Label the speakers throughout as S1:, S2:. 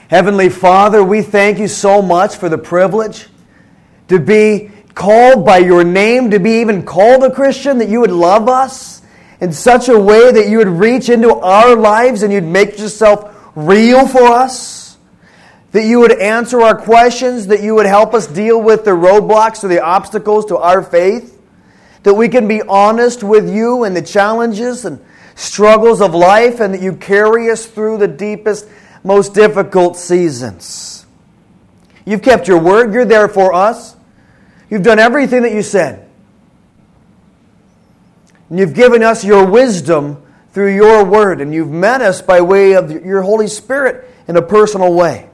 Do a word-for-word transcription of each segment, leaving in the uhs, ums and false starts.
S1: Heavenly Father, we thank you so much for the privilege to be called by your name, to be even called a Christian, that you would love us in such a way that you would reach into our lives and you'd make yourself real for us, that you would answer our questions, that you would help us deal with the roadblocks or the obstacles to our faith, that we can be honest with you and the challenges and struggles of life, and that you carry us through the deepest, most difficult seasons. You've kept your word. You're there for us. You've done everything that you said. And you've given us your wisdom through your word, and you've met us by way of your Holy Spirit in a personal way.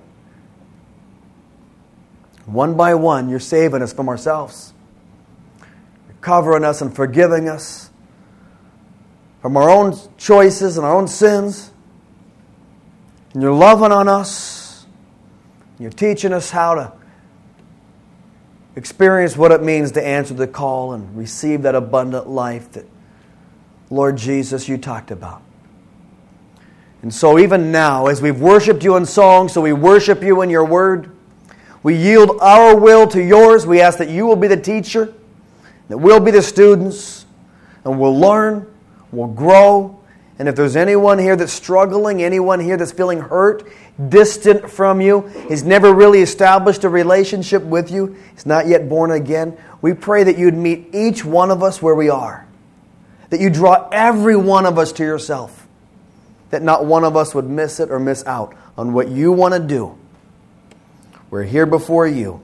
S1: One by one, you're saving us from ourselves. You're covering us and forgiving us from our own choices and our own sins. And you're loving on us. You're teaching us how to experience what it means to answer the call and receive that abundant life that, Lord Jesus, you talked about. And so even now, as we've worshiped you in song, so we worship you in your word, we yield our will to yours. We ask that you will be the teacher, that we'll be the students, and we'll learn, we'll grow. And if there's anyone here that's struggling, anyone here that's feeling hurt, distant from you, has never really established a relationship with you, is not yet born again, we pray that you'd meet each one of us where we are. That you draw every one of us to yourself. That not one of us would miss it or miss out on what you want to do. We're here before you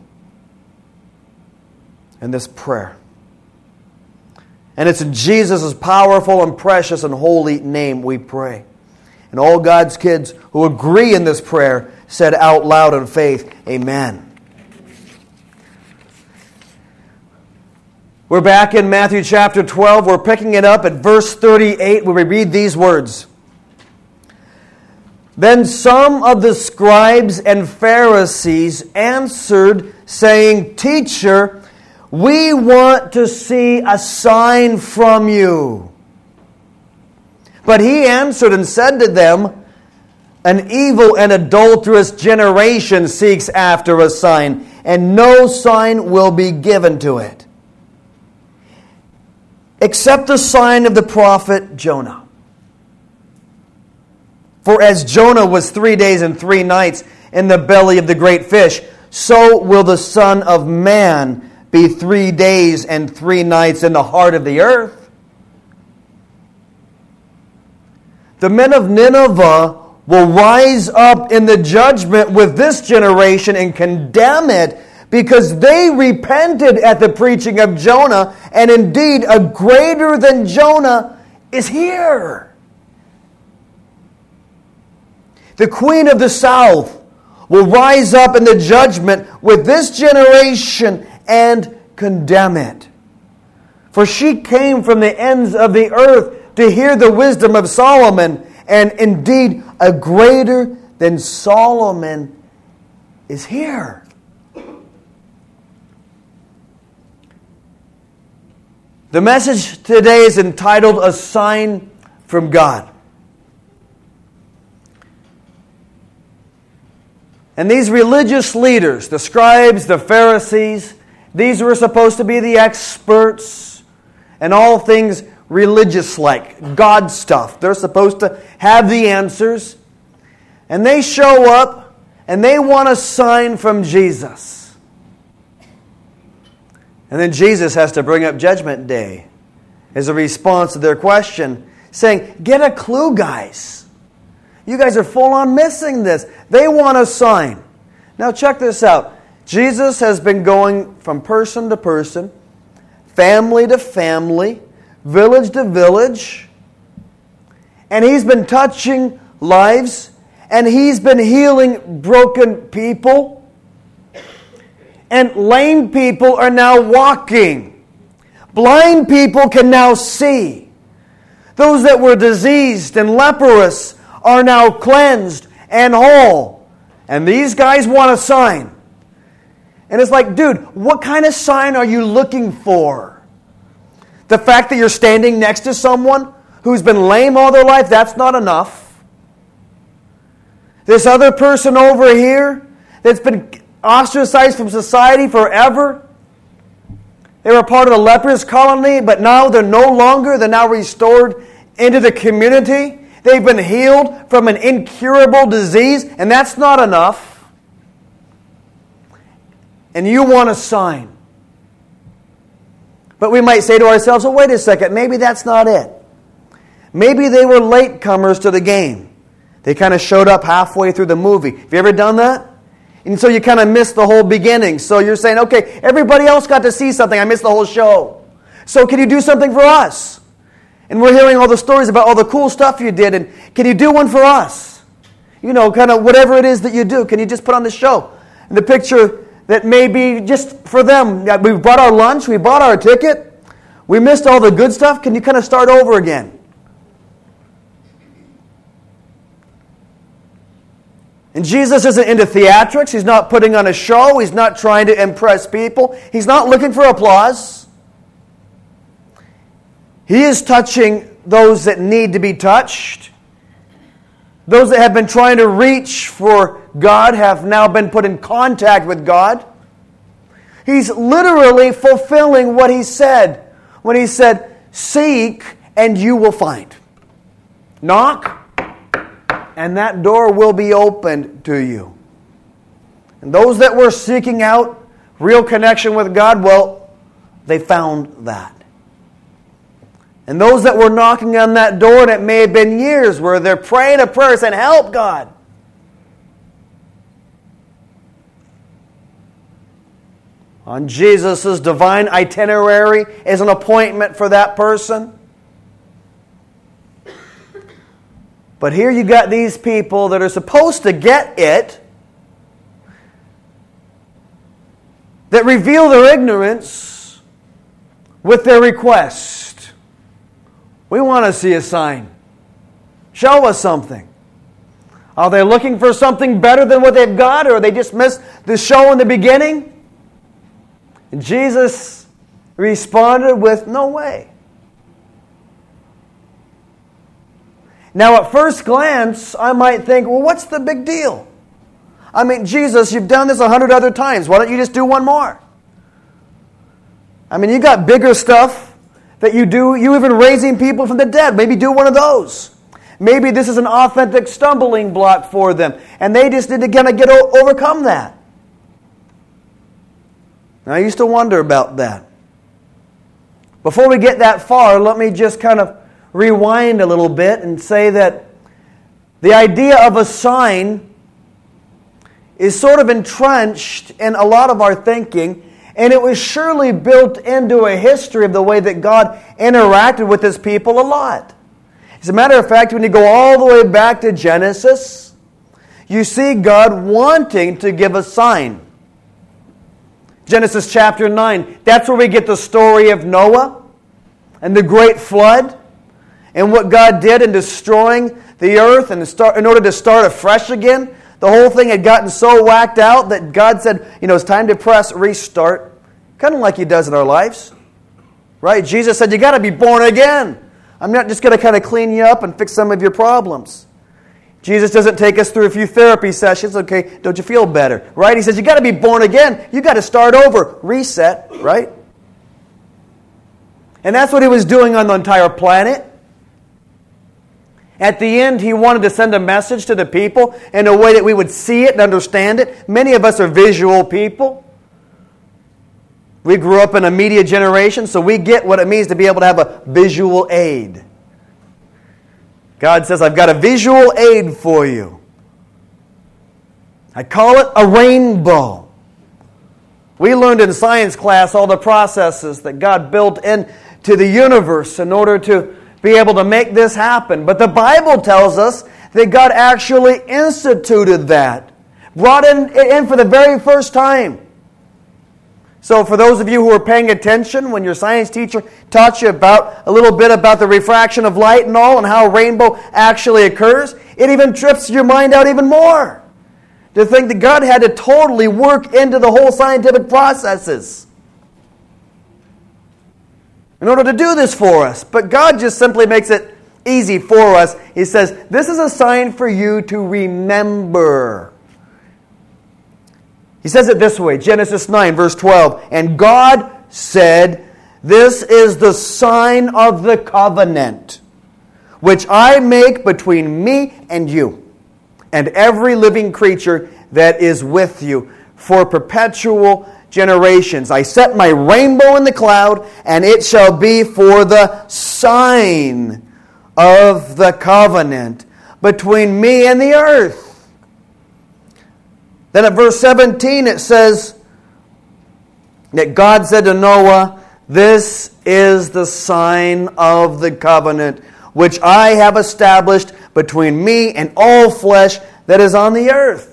S1: in this prayer. And it's in Jesus' powerful and precious and holy name we pray. And all God's kids who agree in this prayer said out loud in faith, Amen. We're back in Matthew chapter twelve. We're picking it up at verse thirty-eight where we read these words. Then some of the scribes and Pharisees answered, saying, Teacher, we want to see a sign from you. But he answered and said to them, An evil and adulterous generation seeks after a sign, and no sign will be given to it, except the sign of the prophet Jonah. For as Jonah was three days and three nights in the belly of the great fish, so will the Son of Man be three days and three nights in the heart of the earth. The men of Nineveh will rise up in the judgment with this generation and condemn it, because they repented at the preaching of Jonah, and indeed a greater than Jonah is here. The queen of the south will rise up in the judgment with this generation and condemn it. For she came from the ends of the earth to hear the wisdom of Solomon, and indeed a greater than Solomon is here. The message today is entitled, A Sign from God. And these religious leaders, the scribes, the Pharisees, these were supposed to be the experts in all things religious-like, God stuff. They're supposed to have the answers. And they show up and they want a sign from Jesus. And then Jesus has to bring up Judgment Day as a response to their question, saying, Get a clue, guys. You guys are full on missing this. They want a sign. Now check this out. Jesus has been going from person to person, family to family, village to village, and he's been touching lives, and he's been healing broken people, and lame people are now walking. Blind people can now see. Those that were diseased and leprous are now cleansed and whole. And these guys want a sign. And it's like, dude, what kind of sign are you looking for? The fact that you're standing next to someone who's been lame all their life, that's not enough. This other person over here that's been ostracized from society forever. They were part of the lepers colony, but now they're no longer. They're now restored into the community. They've been healed from an incurable disease, and that's not enough. And you want a sign. But we might say to ourselves, well, wait a second, maybe that's not it. Maybe they were latecomers to the game. They kind of showed up halfway through the movie. Have you ever done that? And so you kind of missed the whole beginning. So you're saying, okay, everybody else got to see something. I missed the whole show. So can you do something for us? And we're hearing all the stories about all the cool stuff you did. And can you do one for us? You know, kind of whatever it is that you do. Can you just put on the show? And the picture that may be just for them. We bought our lunch. We bought our ticket. We missed all the good stuff. Can you kind of start over again? And Jesus isn't into theatrics. He's not putting on a show. He's not trying to impress people. He's not looking for applause. He is touching those that need to be touched. Those that have been trying to reach for God have now been put in contact with God. He's literally fulfilling what He said when He said, "Seek and you will find. Knock, and that door will be opened to you." And those that were seeking out real connection with God, well, they found that. And those that were knocking on that door, and it may have been years, where they're praying a prayer saying, "Help, God." On Jesus' divine itinerary is an appointment for that person. But here you got these people that are supposed to get it, that reveal their ignorance with their request. We want to see a sign. Show us something. Are they looking for something better than what they've got, or they just missed the show in the beginning? And Jesus responded with, "No way." Now, at first glance, I might think, well, what's the big deal? I mean, Jesus, you've done this a hundred other times. Why don't you just do one more? I mean, you got bigger stuff that you do. You even raising people from the dead. Maybe do one of those. Maybe this is an authentic stumbling block for them, and they just need to kind of get o- overcome that. And I used to wonder about that. Before we get that far, let me just kind of rewind a little bit and say that the idea of a sign is sort of entrenched in a lot of our thinking, and it was surely built into a history of the way that God interacted with His people a lot. As a matter of fact, when you go all the way back to Genesis, you see God wanting to give a sign. Genesis chapter nine, that's where we get the story of Noah and the great flood, and what God did in destroying the earth and start, in order to start afresh again. The whole thing had gotten so whacked out that God said, you know, it's time to press restart. Kind of like He does in our lives. Right? Jesus said, you got to be born again. I'm not just going to kind of clean you up and fix some of your problems. Jesus doesn't take us through a few therapy sessions. Okay, don't you feel better? Right? He says, you got to be born again. You got to start over. Reset. Right? And that's what He was doing on the entire planet. At the end, He wanted to send a message to the people in a way that we would see it and understand it. Many of us are visual people. We grew up in a media generation, so we get what it means to be able to have a visual aid. God says, I've got a visual aid for you. I call it a rainbow. We learned in science class all the processes that God built into the universe in order to be able to make this happen. But the Bible tells us that God actually instituted that. Brought in, it in for the very first time. So for those of you who are paying attention, when your science teacher taught you about a little bit about the refraction of light and all, and how a rainbow actually occurs, it even trips your mind out even more. To think that God had to totally work into the whole scientific processes in order to do this for us. But God just simply makes it easy for us. He says, this is a sign for you to remember. He says it this way, Genesis nine, verse twelve. And God said, this is the sign of the covenant, which I make between me and you, and every living creature that is with you, for perpetual generations. I set my rainbow in the cloud, and it shall be for the sign of the covenant between me and the earth. Then at verse seventeen it says that God said to Noah, this is the sign of the covenant which I have established between me and all flesh that is on the earth.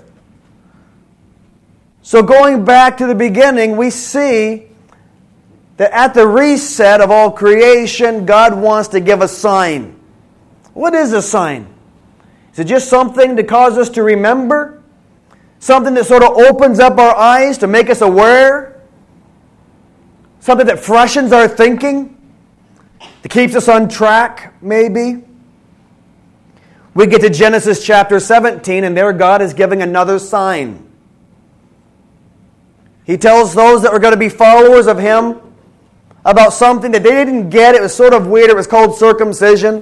S1: So going back to the beginning, we see that at the reset of all creation, God wants to give a sign. What is a sign? Is it just something to cause us to remember? Something that sort of opens up our eyes to make us aware? Something that freshens our thinking? That keeps us on track, maybe? We get to Genesis chapter seventeen, and there God is giving another sign. He tells those that were going to be followers of Him about something that they didn't get. It was sort of weird. It was called circumcision.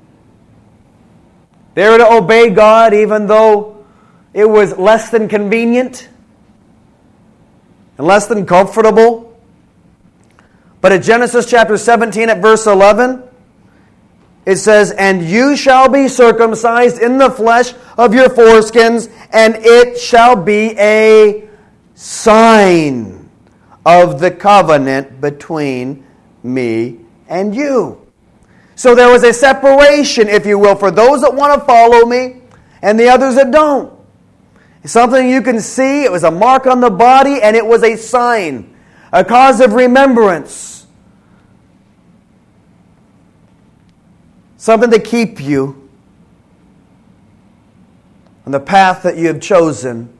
S1: They were to obey God even though it was less than convenient and less than comfortable. But at Genesis chapter seventeen at verse eleven, it says, and you shall be circumcised in the flesh of your foreskins, and it shall be a sign of the covenant between me and you. So there was a separation, if you will, for those that want to follow me and the others that don't. It's something you can see. It was a mark on the body, and it was a sign, a cause of remembrance. Something to keep you on the path that you have chosen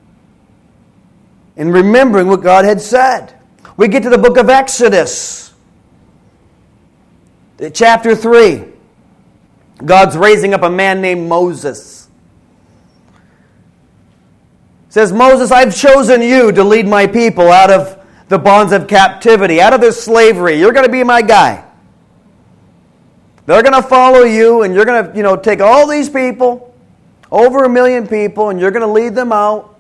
S1: in remembering what God had said. We get to the book of Exodus, chapter three. God's raising up a man named Moses. It says, Moses, I've chosen you to lead my people out of the bonds of captivity, out of their slavery. You're going to be my guy. They're going to follow you, and you're going to, you know, take all these people, over a million people, and you're going to lead them out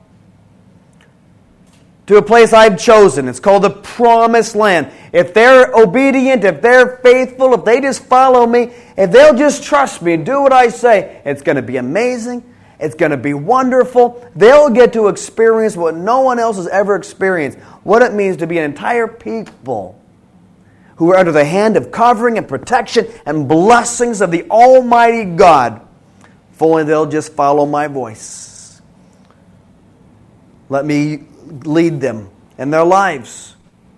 S1: to a place I've chosen. It's called the Promised Land. If they're obedient, if they're faithful, if they just follow me, if they'll just trust me and do what I say, it's going to be amazing. It's going to be wonderful. They'll get to experience what no one else has ever experienced. What it means to be an entire people who are under the hand of covering and protection and blessings of the Almighty God, if only they'll just follow my voice. Let me lead them in their lives.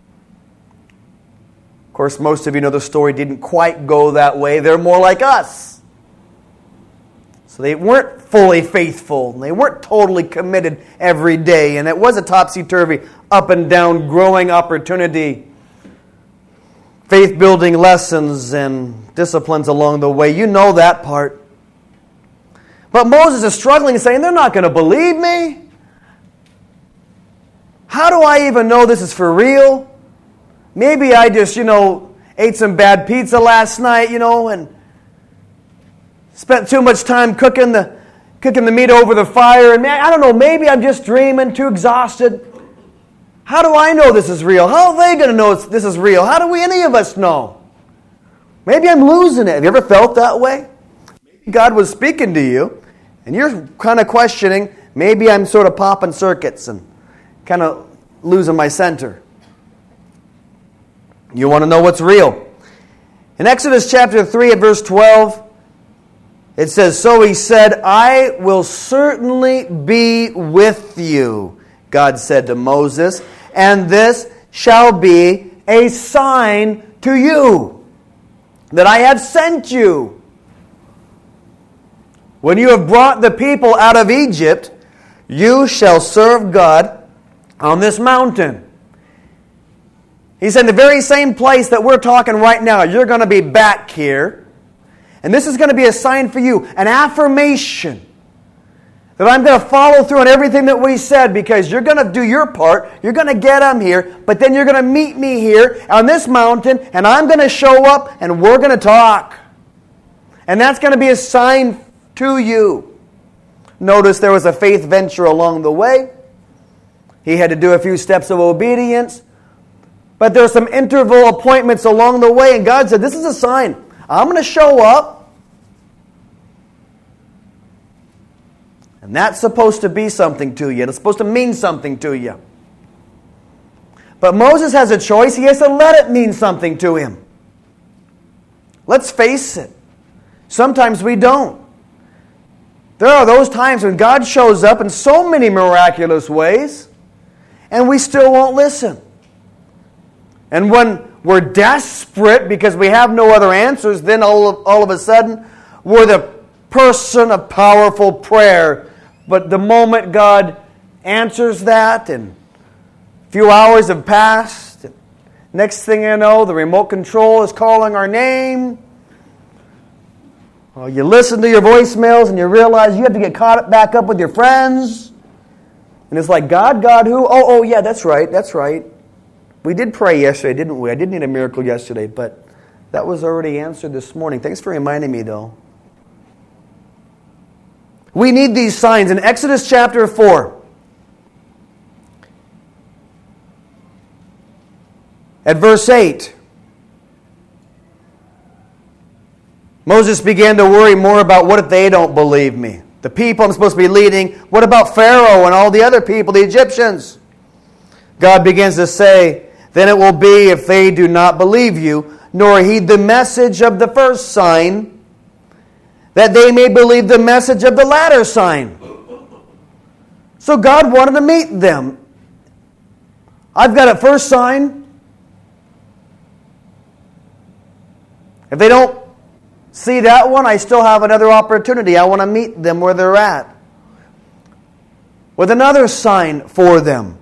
S1: Of course, most of you know the story didn't quite go that way. They're more like us. So they weren't fully faithful. They weren't totally committed every day. And it was a topsy-turvy, up and down, growing opportunity. Faith-building lessons and disciplines along the way. You know that part. But Moses is struggling, saying, they're not going to believe me. How do I even know this is for real? Maybe I just, you know, ate some bad pizza last night, you know, and spent too much time cooking the cooking the meat over the fire. And man, I don't know, maybe I'm just dreaming, too exhausted. How do I know this is real? How are they going to know this is real? How do we, any of us know? Maybe I'm losing it. Have you ever felt that way? Maybe God was speaking to you, and you're kind of questioning, maybe I'm sort of popping circuits and kind of losing my center. You want to know what's real. In Exodus chapter three at verse twelve, it says, so he said, I will certainly be with you, God said to Moses, and this shall be a sign to you that I have sent you. When you have brought the people out of Egypt, you shall serve God on this mountain. He said, the very same place that we're talking right now, you're going to be back here. And this is going to be a sign for you, an affirmation that I'm going to follow through on everything that we said, because you're going to do your part. You're going to get them here, but then you're going to meet me here on this mountain, and I'm going to show up, and we're going to talk. And that's going to be a sign to you. Notice there was a faith venture along the way. He had to do a few steps of obedience. But there were some interval appointments along the way, and God said, this is a sign. I'm going to show up. And that's supposed to be something to you. It's supposed to mean something to you. But Moses has a choice. He has to let it mean something to him. Let's face it. Sometimes we don't. There are those times when God shows up in so many miraculous ways, and we still won't listen. And when we're desperate because we have no other answers, then all of, all of a sudden, we're the person of powerful prayer. But the moment God answers that, and a few hours have passed, next thing you know, the remote control is calling our name. Well, you listen to your voicemails and you realize you have to get caught back up with your friends. And it's like, God, God, who? Oh, oh, yeah, that's right, that's right. We did pray yesterday, didn't we? I did need a miracle yesterday, but that was already answered this morning. Thanks for reminding me, though. We need these signs. In Exodus chapter four, at verse eight, Moses began to worry more about what if they don't believe me? The people I'm supposed to be leading, what about Pharaoh and all the other people, the Egyptians? God begins to say, then it will be if they do not believe you, nor heed the message of the first sign, that they may believe the message of the latter sign. So God wanted to meet them. I've got a first sign. If they don't see that one, I still have another opportunity. I want to meet them where they're at, with another sign for them.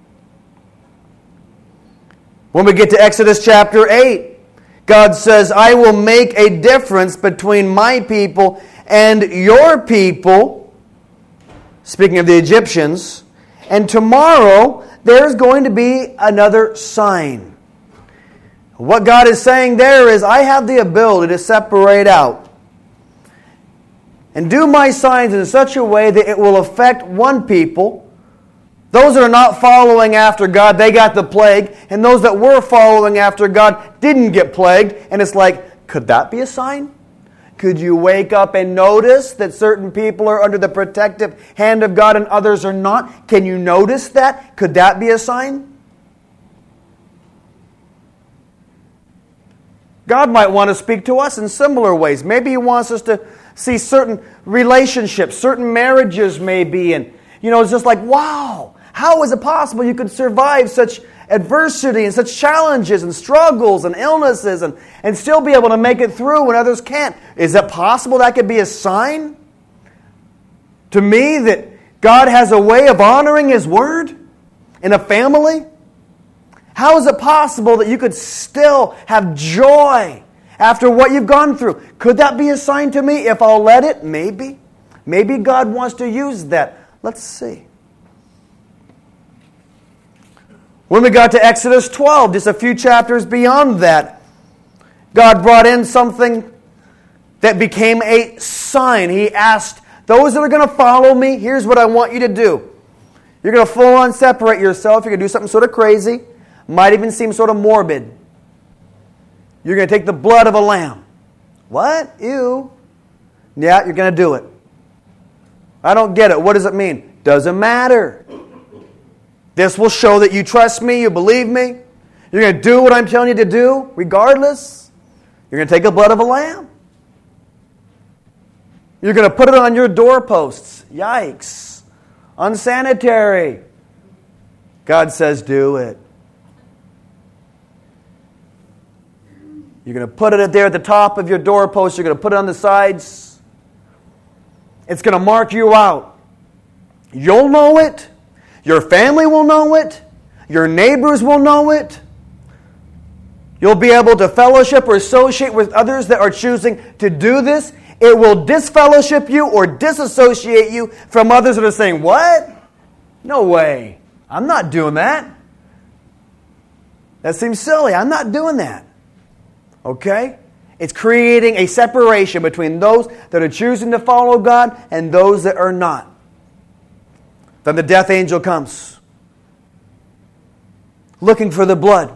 S1: When we get to Exodus chapter eight, God says, I will make a difference between my people and your people, speaking of the Egyptians, and tomorrow there's going to be another sign. What God is saying there is, I have the ability to separate out and do my signs in such a way that it will affect one people. Those that are not following after God, they got the plague. And those that were following after God didn't get plagued. And it's like, could that be a sign? Could you wake up and notice that certain people are under the protective hand of God and others are not? Can you notice that? Could that be a sign? God might want to speak to us in similar ways. Maybe He wants us to see certain relationships, certain marriages maybe. And, you know, it's just like, wow. How is it possible you could survive such adversity and such challenges and struggles and illnesses and, and still be able to make it through when others can't? Is it possible that could be a sign to me that God has a way of honoring His word in a family? How is it possible that you could still have joy after what you've gone through? Could that be a sign to me if I'll let it? Maybe. Maybe God wants to use that. Let's see. When we got to Exodus twelve, just a few chapters beyond that, God brought in something that became a sign. He asked, those that are going to follow me, here's what I want you to do. You're going to full on separate yourself. You're going to do something sort of crazy. Might even seem sort of morbid. You're going to take the blood of a lamb. What? Ew. Yeah, you're going to do it. I don't get it. What does it mean? Doesn't matter. This will show that you trust me, you believe me. You're going to do what I'm telling you to do, regardless. You're going to take the blood of a lamb. You're going to put it on your doorposts. Yikes. Unsanitary. God says, do it. You're going to put it there at the top of your doorpost. You're going to put it on the sides. It's going to mark you out. You'll know it. Your family will know it. Your neighbors will know it. You'll be able to fellowship or associate with others that are choosing to do this. It will disfellowship you or disassociate you from others that are saying, what? No way. I'm not doing that. That seems silly. I'm not doing that. Okay? It's creating a separation between those that are choosing to follow God and those that are not. Then the death angel comes, looking for the blood.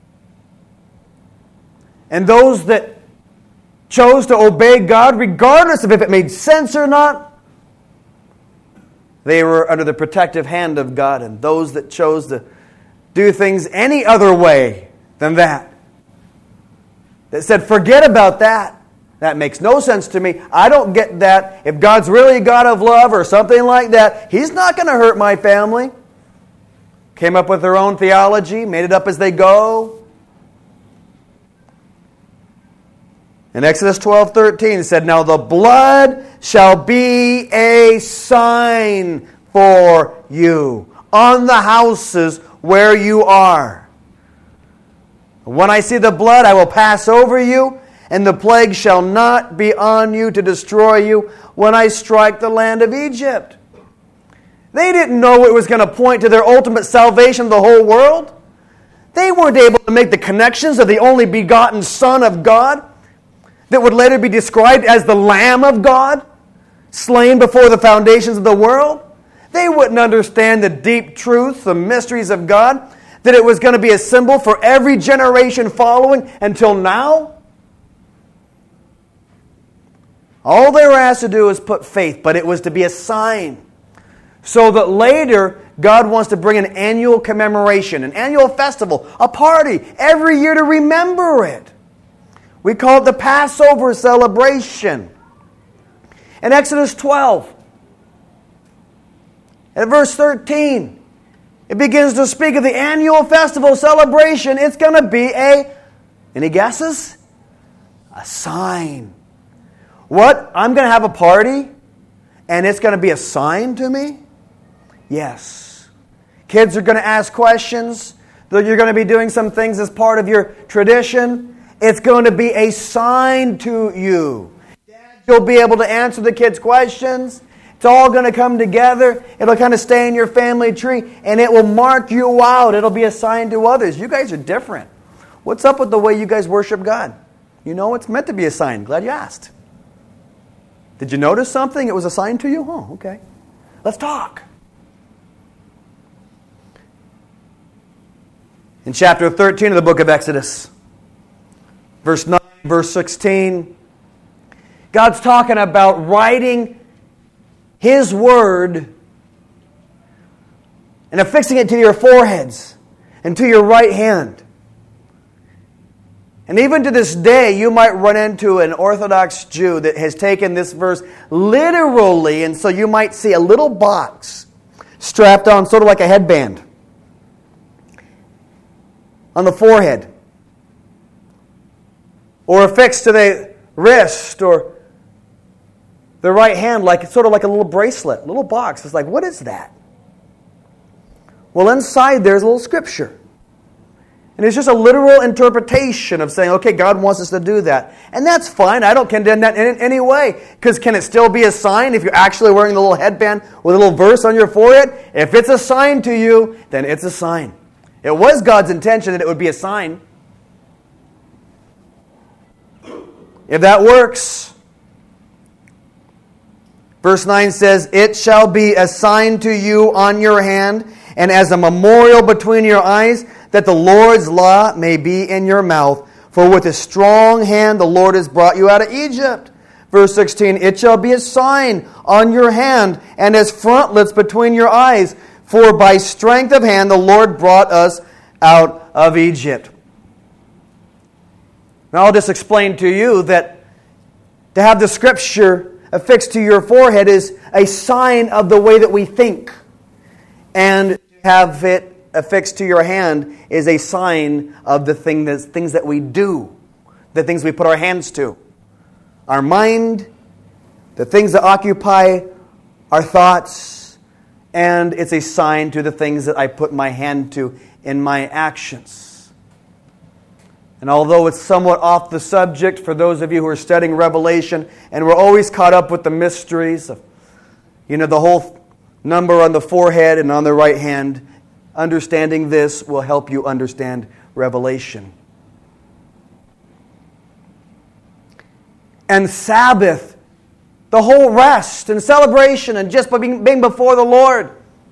S1: And those that chose to obey God, regardless of if it made sense or not, they were under the protective hand of God. And those that chose to do things any other way than that, that said, forget about that. That makes no sense to me. I don't get that. If God's really a God of love or something like that, He's not going to hurt my family. Came up with their own theology, made it up as they go. In Exodus twelve thirteen, it said, now the blood shall be a sign for you on the houses where you are. When I see the blood, I will pass over you, and the plague shall not be on you to destroy you when I strike the land of Egypt. They didn't know it was going to point to their ultimate salvation of the whole world. They weren't able to make the connections of the only begotten Son of God that would later be described as the Lamb of God, slain before the foundations of the world. They wouldn't understand the deep truths, the mysteries of God, that it was going to be a symbol for every generation following until now. All they were asked to do was put faith, but it was to be a sign. So that later, God wants to bring an annual commemoration, an annual festival, a party, every year to remember it. We call it the Passover celebration. In Exodus twelve, at verse thirteen, it begins to speak of the annual festival celebration. It's going to be a, any guesses? A sign. What? I'm going to have a party and it's going to be a sign to me? Yes. Kids are going to ask questions. You're going to be doing some things as part of your tradition. It's going to be a sign to you. You'll be able to answer the kids' questions. It's all going to come together. It'll kind of stay in your family tree, and it will mark you out. It'll be a sign to others. You guys are different. What's up with the way you guys worship God? You know, it's meant to be a sign. Glad you asked. Did you notice something? It was a sign to you? Oh, okay. Let's talk. In chapter thirteen of the book of Exodus, verse nine, verse sixteen, God's talking about writing His word and affixing it to your foreheads and to your right hand. And even to this day, you might run into an Orthodox Jew that has taken this verse literally, and so you might see a little box strapped on sort of like a headband on the forehead, or affixed to the wrist or the right hand, like sort of like a little bracelet, a little box. It's like, what is that? Well, inside there's a little scripture. And it's just a literal interpretation of saying, okay, God wants us to do that. And that's fine. I don't condemn that in any way. Because can it still be a sign if you're actually wearing the little headband with a little verse on your forehead? If it's a sign to you, then it's a sign. It was God's intention that it would be a sign. If that works, verse nine says, it shall be a sign to you on your hand, and as a memorial between your eyes, that the Lord's law may be in your mouth. For with a strong hand the Lord has brought you out of Egypt. Verse sixteen, it shall be a sign on your hand, and as frontlets between your eyes. For by strength of hand the Lord brought us out of Egypt. Now I'll just explain to you that to have the scripture affixed to your forehead is a sign of the way that we think. And to have it affixed to your hand is a sign of the thing that, things that we do, the things we put our hands to. Our mind, the things that occupy our thoughts, and it's a sign to the things that I put my hand to in my actions. And although it's somewhat off the subject for those of you who are studying Revelation, and we're always caught up with the mysteries of, you know, the whole number on the forehead and on the right hand, understanding this will help you understand Revelation. And Sabbath, the whole rest and celebration and just being, being before the Lord,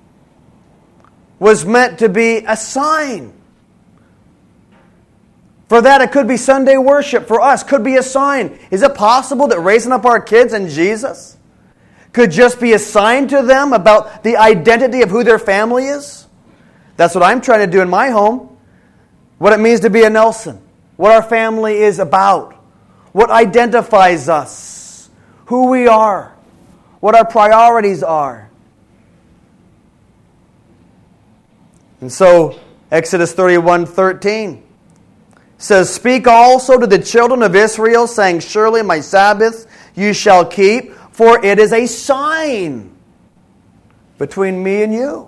S1: was meant to be a sign. For that, it could be Sunday worship. For us, could be a sign. Is it possible that raising up our kids in Jesus could just be a sign to them about the identity of who their family is? That's what I'm trying to do in my home. What it means to be a Nelson. What our family is about. What identifies us. Who we are. What our priorities are. And so, Exodus thirty-one thirteen says, "Speak also to the children of Israel, saying, Surely my Sabbath you shall keep, for it is a sign between me and you."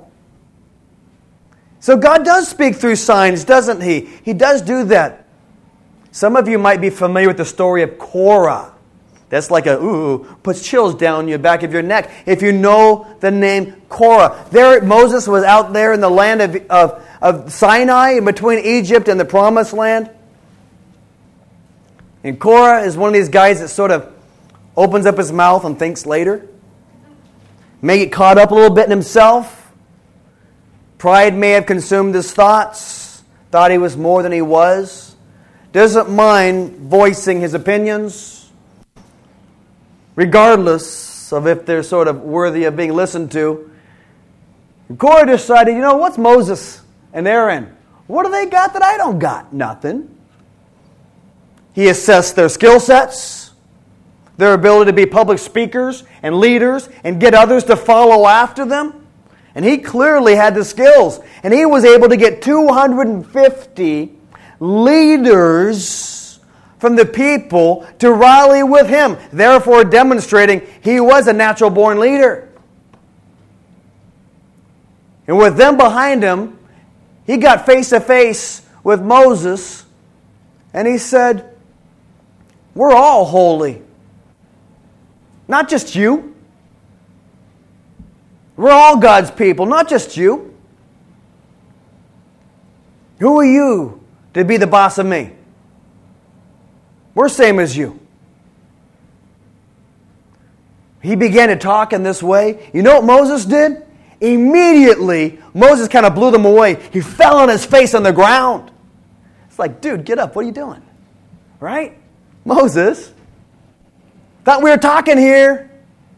S1: So God does speak through signs, doesn't He? He does do that. Some of you might be familiar with the story of Korah. That's like a, ooh, puts chills down your back of your neck. If you know the name Korah. There, Moses was out there in the land of, of, of Sinai, in between Egypt and the Promised Land. And Korah is one of these guys that sort of opens up his mouth and thinks later. May get caught up a little bit in himself. Pride may have consumed his thoughts. Thought he was more than he was. Doesn't mind voicing his opinions, regardless of if they're sort of worthy of being listened to. And Korah decided, you know, what's Moses and Aaron? What do they got that I don't got? Nothing. He assessed their skill sets, their ability to be public speakers and leaders and get others to follow after them. And he clearly had the skills. And he was able to get two hundred fifty leaders from the people to rally with him, therefore demonstrating he was a natural-born leader. And with them behind him, he got face-to-face with Moses, and he said, we're all holy. Not just you. We're all God's people, not just you. Who are you to be the boss of me? We're same as you. He began to talk in this way. You know what Moses did? Immediately, Moses kind of blew them away. He fell on his face on the ground. It's like, dude, get up. What are you doing? Right? Moses, thought we were talking here.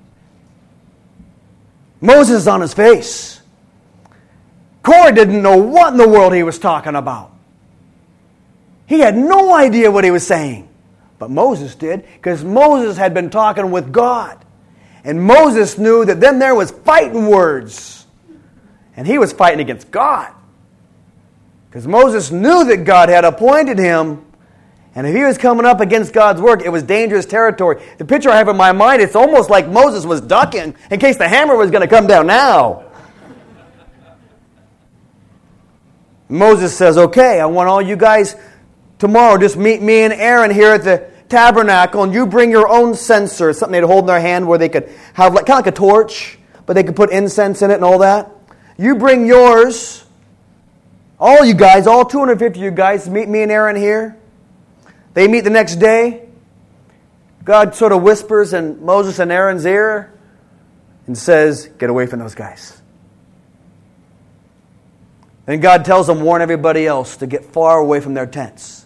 S1: Moses is on his face. Korah didn't know what in the world he was talking about. He had no idea what he was saying. But Moses did, because Moses had been talking with God. And Moses knew that then there was fighting words. And he was fighting against God. Because Moses knew that God had appointed him. And if he was coming up against God's work, it was dangerous territory. The picture I have in my mind, it's almost like Moses was ducking in case the hammer was going to come down now. Moses says, okay, I want all you guys tomorrow, just meet me and Aaron here at the tabernacle, and you bring your own censer, something they'd hold in their hand where they could have like, kind of like a torch, but they could put incense in it and all that. You bring yours. All you guys, all two hundred fifty of you guys, meet me and Aaron here. They meet the next day. God sort of whispers in Moses and Aaron's ear and says, get away from those guys. Then God tells them, warn everybody else to get far away from their tents.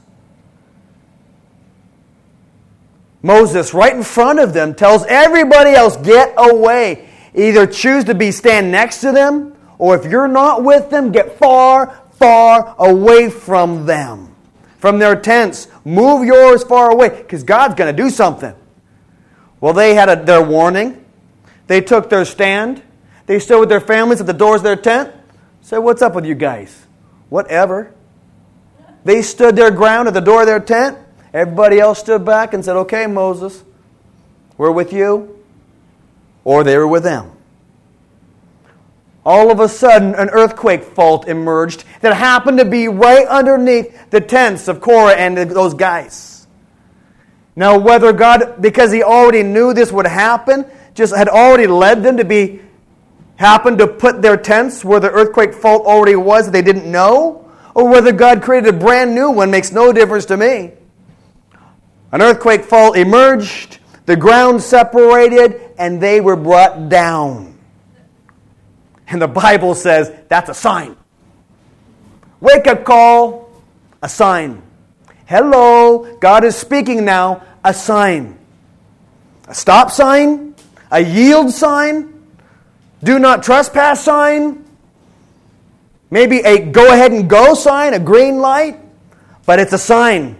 S1: Moses, right in front of them, tells everybody else, get away. Either choose to be stand next to them, or if you're not with them, get far, far away from them. From their tents. Move yours far away, because God's going to do something. Well, they had a, their warning. They took their stand. They stood with their families at the doors of their tent. Said, what's up with you guys? Whatever. They stood their ground at the door of their tent. Everybody else stood back and said, okay, Moses, we're with you. Or they were with them. all of a sudden an earthquake fault emerged that happened to be right underneath the tents of Korah and those guys. Now, whether God, because He already knew this would happen, just had already led them to be, happened to put their tents where the earthquake fault already was that they didn't know, or whether God created a brand new one makes no difference to me. An earthquake fault emerged, the ground separated, and they were brought down. And the Bible says that's a sign. Wake-up call, a sign. Hello, God is speaking now, a sign. A stop sign, a yield sign, do not trespass sign, maybe a go ahead and go sign, a green light, but it's a sign.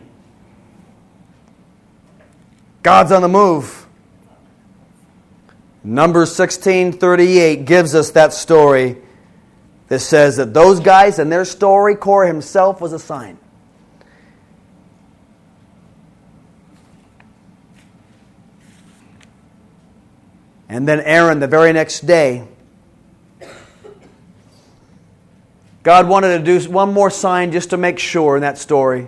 S1: God's on the move. Numbers sixteen thirty-eight gives us that story that says that those guys and their story, Korah himself was a sign. And then Aaron, the very next day, God wanted to do one more sign just to make sure in that story.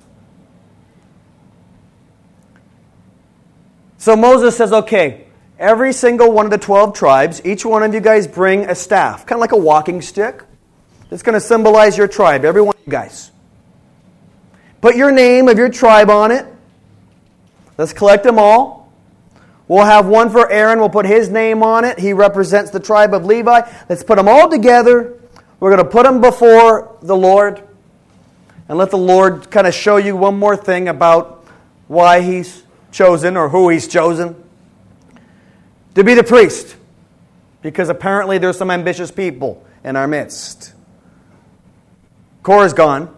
S1: So Moses says, okay, every single one of the twelve tribes, each one of you guys bring a staff, kind of like a walking stick. It's going to symbolize your tribe, every one of you guys. Put your name of your tribe on it. Let's collect them all. We'll have one for Aaron. We'll put his name on it. He represents the tribe of Levi. Let's put them all together. We're going to put them before the Lord. And let the Lord kind of show you one more thing about why He's chosen or who He's chosen to be the priest. Because apparently there's some ambitious people in our midst. Korah's gone.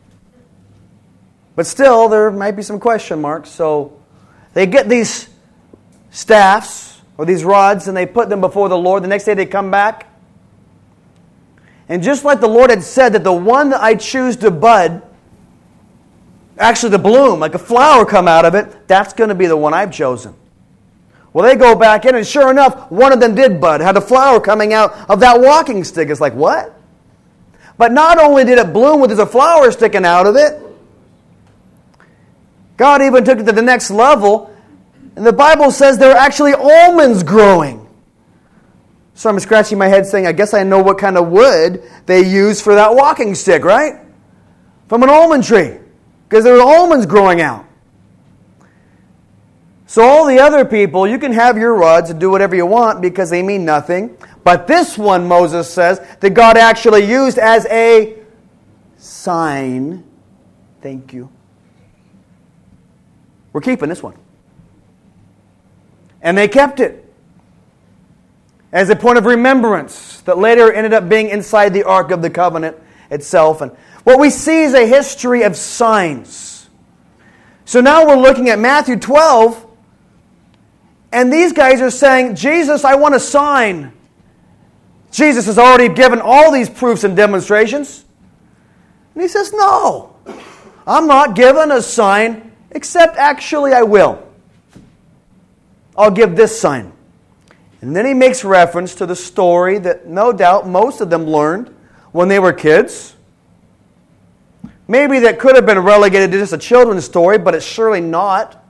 S1: But still, there might be some question marks. So they get these staffs or these rods and they put them before the Lord. The next day they come back. And just like the Lord had said that the one that I choose to bud, actually to bloom, like a flower come out of it, that's going to be the one I've chosen. Well, they go back in and sure enough, one of them did bud, had a flower coming out of that walking stick. It's like, what? But not only did it bloom with a flower sticking out of it, God even took it to the next level. And the Bible says there are actually almonds growing. So I'm scratching my head saying, I guess I know what kind of wood they use for that walking stick, right? From an almond tree. Because there are almonds growing out. So all the other people, you can have your rods and do whatever you want because they mean nothing. But this one, Moses says, that God actually used as a sign. Thank you. We're keeping this one. And they kept it as a point of remembrance that later ended up being inside the Ark of the Covenant itself. And what we see is a history of signs. So now we're looking at Matthew twelve, and these guys are saying, Jesus, I want a sign. Jesus has already given all these proofs and demonstrations. And He says, no, I'm not given a sign, except actually I will. I'll give this sign. And then He makes reference to the story that no doubt most of them learned when they were kids. Maybe that could have been relegated to just a children's story, but it's surely not.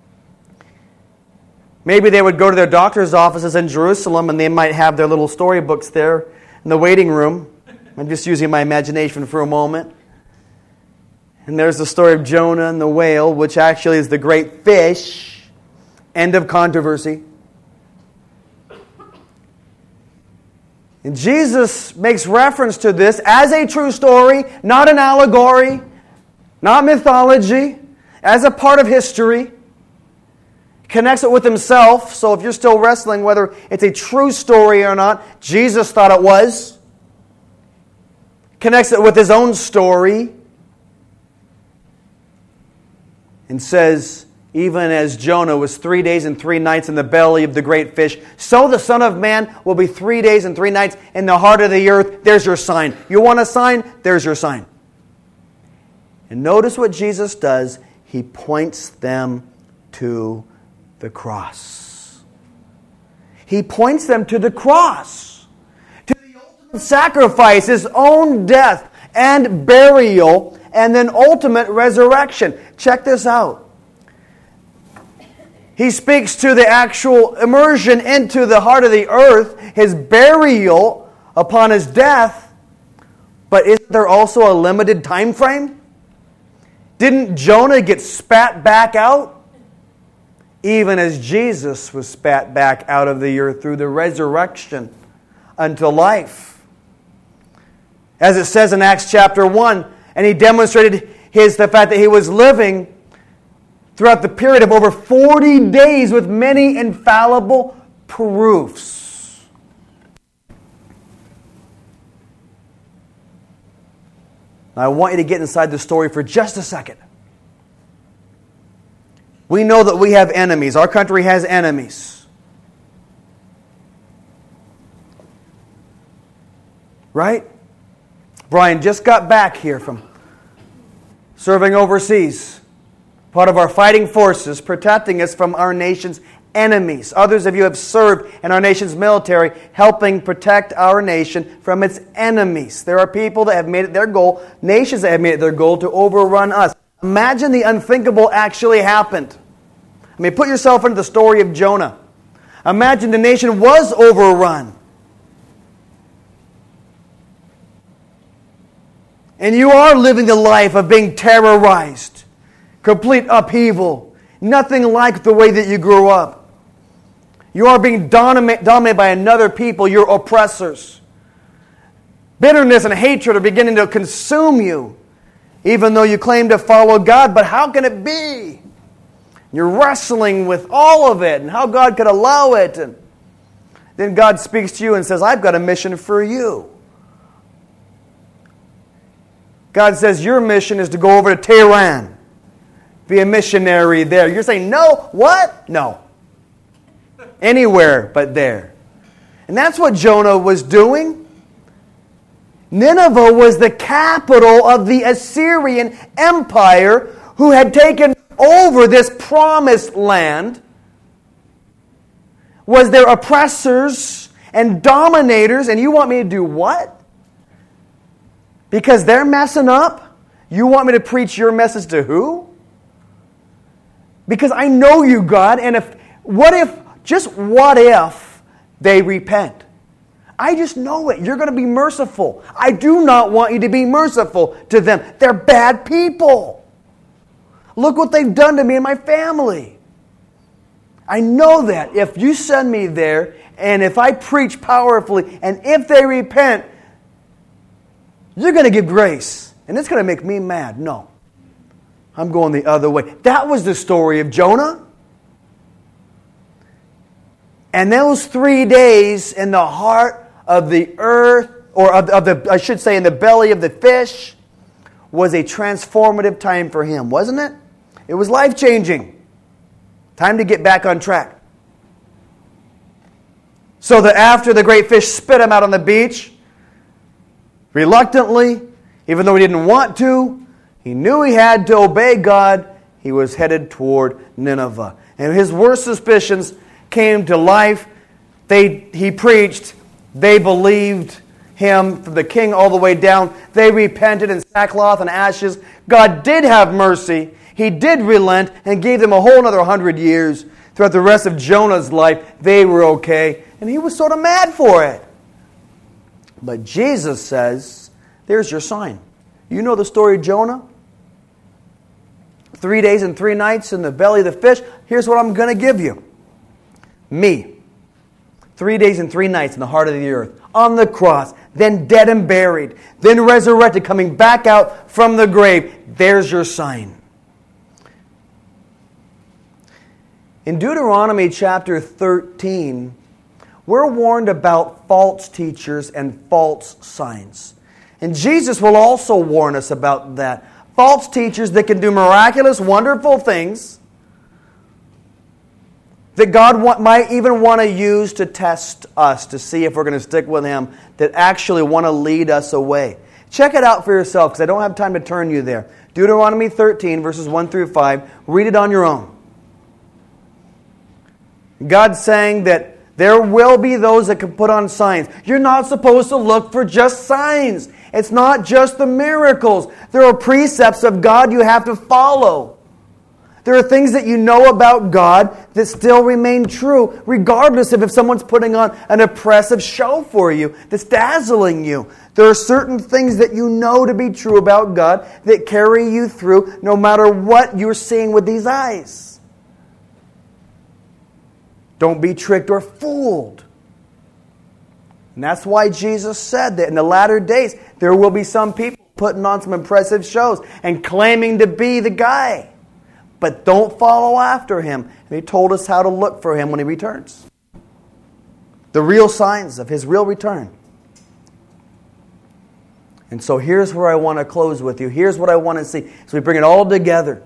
S1: Maybe they would go to their doctor's offices in Jerusalem and they might have their little storybooks there in the waiting room. I'm just using my imagination for a moment. And there's the story of Jonah and the whale, which actually is the great fish. End of controversy. And Jesus makes reference to this as a true story, not an allegory, not mythology, as a part of history. Connects it with Himself, so if you're still wrestling whether it's a true story or not, Jesus thought it was. Connects it with His own story. And says, even as Jonah was three days and three nights in the belly of the great fish, so the Son of Man will be three days and three nights in the heart of the earth. There's your sign. You want a sign? There's your sign. And notice what Jesus does. He points them to the cross. He points them to the cross. To the ultimate sacrifice, His own death and burial, and then ultimate resurrection. Check this out. He speaks to the actual immersion into the heart of the earth, His burial upon His death, but isn't there also a limited time frame? Didn't Jonah get spat back out? Even as Jesus was spat back out of the earth through the resurrection unto life. As it says in Acts chapter one, and He demonstrated his the fact that He was living throughout the period of over forty days with many infallible proofs. Now, I want you to get inside the story for just a second. We know that we have enemies. Our country has enemies. Right? Brian just got back here from serving overseas. Part of our fighting forces, protecting us from our nation's enemies. Others of you have served in our nation's military, helping protect our nation from its enemies. There are people that have made it their goal, nations that have made it their goal to overrun us. Imagine the unthinkable actually happened. I mean, put yourself into the story of Jonah. Imagine the nation was overrun. And you are living the life of being terrorized. Complete upheaval. Nothing like the way that you grew up. You are being dominate, dominated by another people, your oppressors. Bitterness and hatred are beginning to consume you, even though you claim to follow God. But how can it be? You're wrestling with all of it and how God could allow it. And then God speaks to you and says, I've got a mission for you. God says, your mission is to go over to Tehran. Be a missionary there. You're saying, no, what? No. Anywhere but there. And that's what Jonah was doing. Nineveh was the capital of the Assyrian Empire who had taken over this promised land, was their oppressors and dominators. And you want me to do what? Because they're messing up? You want me to preach your message to who? Because I know you, God, and if, what if, just what if they repent? I just know it. You're going to be merciful. I do not want you to be merciful to them. They're bad people. Look what they've done to me and my family. I know that if you send me there, and if I preach powerfully, and if they repent, you're going to give grace. And it's going to make me mad. No. I'm going the other way. That was the story of Jonah. And those three days in the heart of the earth, or of, of the, I should say in the belly of the fish, was a transformative time for him, wasn't it? It was life-changing. Time to get back on track. So that after the great fish spit him out on the beach, reluctantly, even though he didn't want to, he knew he had to obey God, he was headed toward Nineveh. And his worst suspicions came to life. They, he preached. They believed him, from the king all the way down. They repented in sackcloth and ashes. God did have mercy. He did relent and gave them a whole another hundred years. Throughout the rest of Jonah's life, they were okay. And he was sort of mad for it. But Jesus says, there's your sign. You know the story of Jonah? Three days and three nights in the belly of the fish. Here's what I'm going to give you. Me. Three days and three nights in the heart of the earth. On the cross. Then dead and buried. Then resurrected, coming back out from the grave. There's your sign. In Deuteronomy chapter thirteen, we're warned about false teachers and false signs. And Jesus will also warn us about that. False teachers that can do miraculous, wonderful things that God want, might even want to use to test us, to see if we're going to stick with Him, that actually want to lead us away. Check it out for yourself, because I don't have time to turn you there. Deuteronomy thirteen, verses one through five. Read it on your own. God's saying that There will be those that can put on signs. You're not supposed to look for just signs. It's not just the miracles. There are precepts of God you have to follow. There are things that you know about God that still remain true, regardless of if someone's putting on an oppressive show for you that's dazzling you. There are certain things that you know to be true about God that carry you through no matter what you're seeing with these eyes. Don't be tricked or fooled. And that's why Jesus said that in the latter days there will be some people putting on some impressive shows and claiming to be the guy. But don't follow after him. And he told us how to look for him when he returns. The real signs of his real return. And so here's where I want to close with you. Here's what I want to see. So we bring it all together.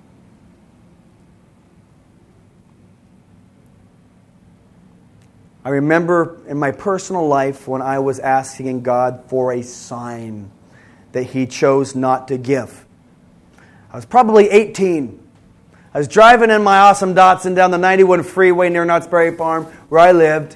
S1: I remember in my personal life when I was asking God for a sign that He chose not to give. I was probably eighteen. I was driving in my awesome Datsun down the ninety-one freeway near Knott's Berry Farm, where I lived.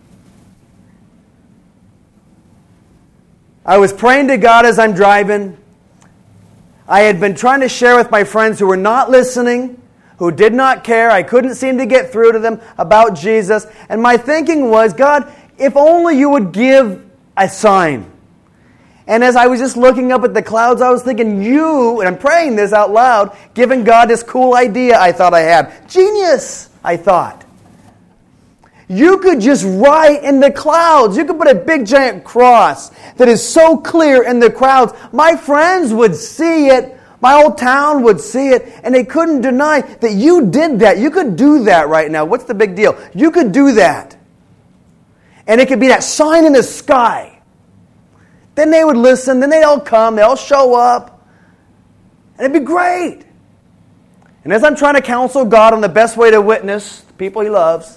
S1: I was praying to God as I'm driving. I had been trying to share with my friends who were not listening, who did not care. I couldn't seem to get through to them about Jesus. And my thinking was, God, if only you would give a sign. And as I was just looking up at the clouds, I was thinking, you, and I'm praying this out loud, giving God this cool idea I thought I had. Genius, I thought. You could just write in the clouds. You could put a big giant cross that is so clear in the clouds. My friends would see it. My whole town would see it. And they couldn't deny that you did that. You could do that right now. What's the big deal? You could do that. And it could be that sign in the sky. Then they would listen. Then they'd all come. They'd all show up. And it'd be great. And as I'm trying to counsel God on the best way to witness the people He loves,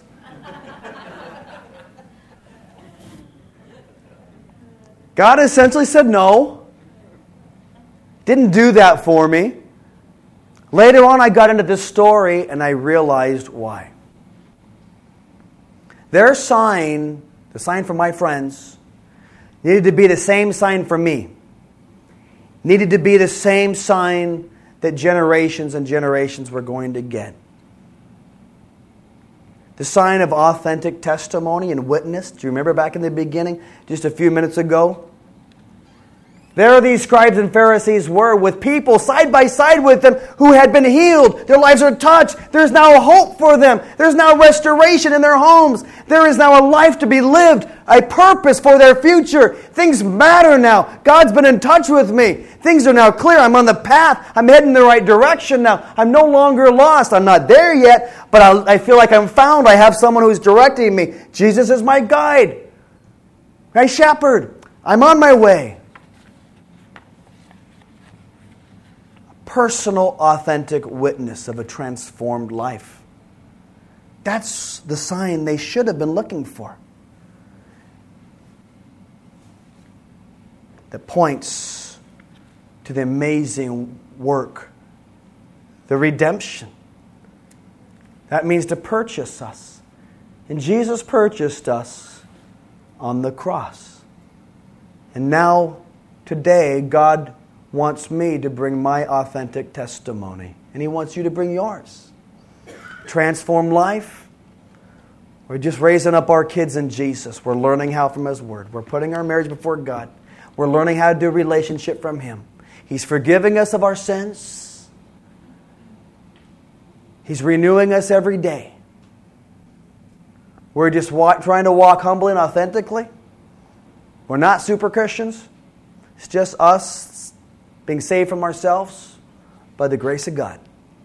S1: God essentially said no. Didn't do that for me. Later on, I got into this story and I realized why. Their sign, the sign for my friends, needed to be the same sign for me. Needed to be the same sign that generations and generations were going to get. The sign of authentic testimony and witness. Do you remember back in the beginning, just a few minutes ago? There these scribes and Pharisees were with people side by side with them who had been healed. Their lives are touched. There's now hope for them. There's now restoration in their homes. There is now a life to be lived, a purpose for their future. Things matter now. God's been in touch with me. Things are now clear. I'm on the path. I'm heading in the right direction now. I'm no longer lost. I'm not there yet, but I, I feel like I'm found. I have someone who's directing me. Jesus is my guide, my shepherd. I'm on my way. Personal, authentic witness of a transformed life. That's the sign they should have been looking for. That points to the amazing work, the redemption. That means to purchase us. And Jesus purchased us on the cross. And now, today, God wants me to bring my authentic testimony. And He wants you to bring yours. Transform life. We're just raising up our kids in Jesus. We're learning how from His Word. We're putting our marriage before God. We're learning how to do relationship from Him. He's forgiving us of our sins. He's renewing us every day. We're just walk, trying to walk humbly and authentically. We're not super Christians. It's just us being saved from ourselves by the grace of God.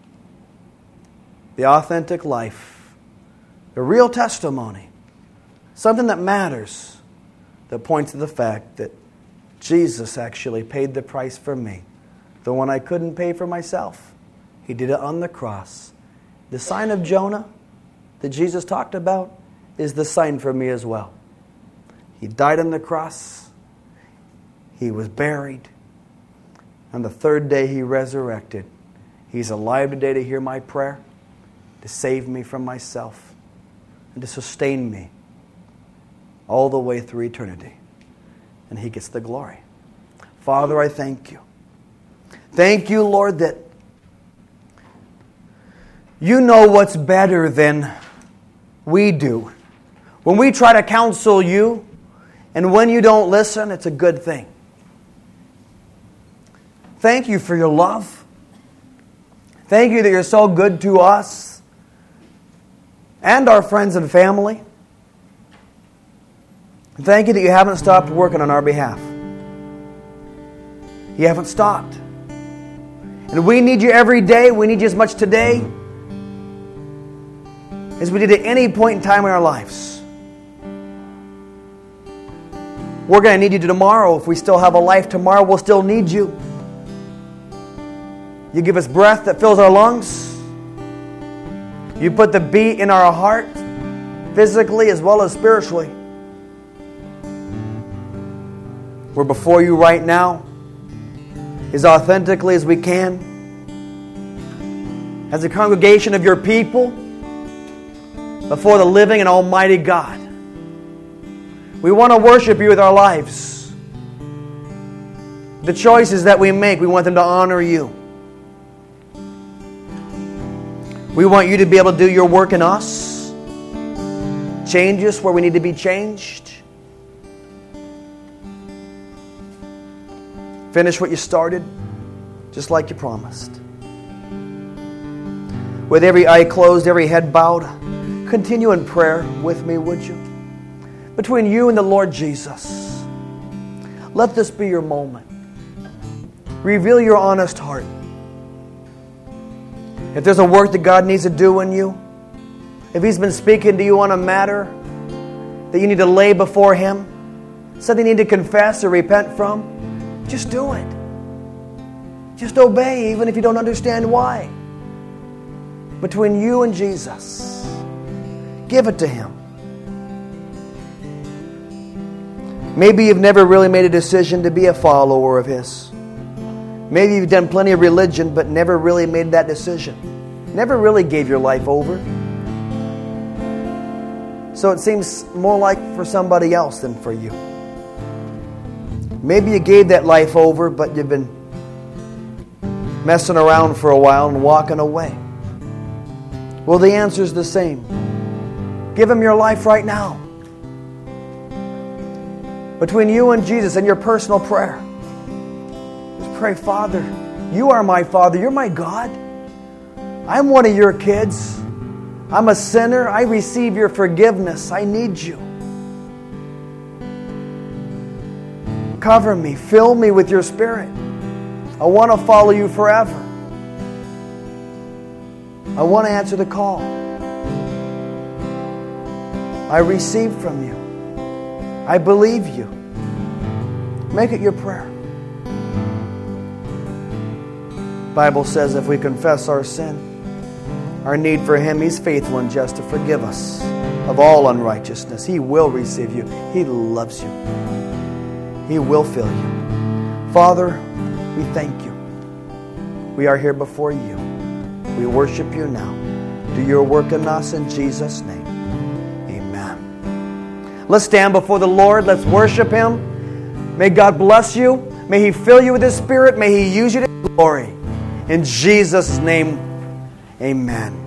S1: The authentic life. The real testimony. Something that matters. That points to the fact that Jesus actually paid the price for me. The one I couldn't pay for myself. He did it on the cross. The sign of Jonah that Jesus talked about is the sign for me as well. He died on the cross. He was buried. On the third day, He resurrected. He's alive today to hear my prayer, to save me from myself, and to sustain me all the way through eternity. And He gets the glory. Father, I thank You. Thank You, Lord, that You know what's better than we do. When we try to counsel You, and when You don't listen, it's a good thing. Thank You for Your love. Thank You that You're so good to us and our friends and family. Thank You that You haven't stopped working on our behalf. You haven't stopped. And we need You every day. We need You as much today as we did at any point in time in our lives. We're going to need You tomorrow. If we still have a life tomorrow, we'll still need You. You give us breath that fills our lungs. You put the beat in our heart, physically as well as spiritually. We're before You right now, as authentically as we can, as a congregation of Your people, before the living and almighty God. We want to worship You with our lives. The choices that we make, we want them to honor You. We want You to be able to do Your work in us. Change us where we need to be changed. Finish what You started, just like You promised. With every eye closed, every head bowed, continue in prayer with me, would you? Between you and the Lord Jesus, let this be your moment. Reveal your honest heart. If there's a work that God needs to do in you, if He's been speaking to you on a matter that you need to lay before Him, something you need to confess or repent from, just do it. Just obey, even if you don't understand why. Between you and Jesus, give it to Him. Maybe you've never really made a decision to be a follower of His. Maybe you've done plenty of religion, but never really made that decision. Never really gave your life over. So it seems more like for somebody else than for you. Maybe you gave that life over, but you've been messing around for a while and walking away. Well, the answer is the same. Give Him your life right now. Between you and Jesus and your personal prayer, just pray, Father, You are my Father. You're my God. I'm one of Your kids. I'm a sinner. I receive Your forgiveness. I need You. Cover me. Fill me with Your Spirit. I want to follow You forever. I want to answer the call. I receive from You. I believe You. Make it your prayer. The Bible says if we confess our sin, our need for Him, He's faithful and just to forgive us of all unrighteousness. He will receive you. He loves you. He will fill you. Father, we thank You. We are here before You. We worship You now. Do Your work in us in Jesus' name. Amen. Let's stand before the Lord. Let's worship Him. May God bless you. May He fill you with His Spirit. May He use you to glory. In Jesus' name, amen.